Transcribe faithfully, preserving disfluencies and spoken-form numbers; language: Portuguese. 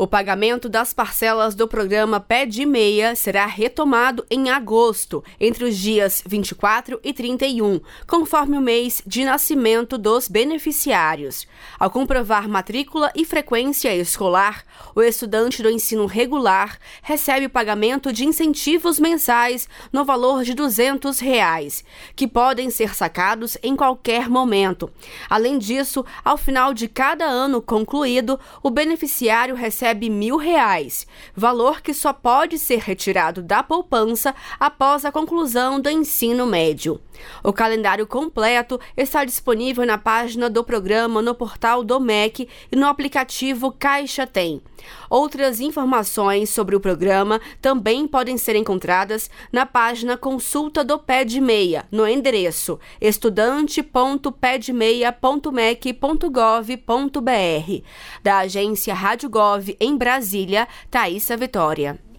O pagamento das parcelas do programa Pé de Meia será retomado em agosto, entre os dias vinte e quatro e trinta e um, conforme o mês de nascimento dos beneficiários. Ao comprovar matrícula e frequência escolar, o estudante do ensino regular recebe o pagamento de incentivos mensais no valor de duzentos reais, que podem ser sacados em qualquer momento. Além disso, ao final de cada ano concluído, o beneficiário recebe mil reais, valor que só pode ser retirado da poupança após a conclusão do ensino médio. O calendário completo está disponível na página do programa no portal do M E C e no aplicativo Caixa Tem. Outras informações sobre o programa também podem ser encontradas na página Consulta do Pé de Meia, no endereço estudante ponto pé de meia ponto mec ponto gov ponto br. Da agência Rádio Gov em Brasília, Thaísa Vitória.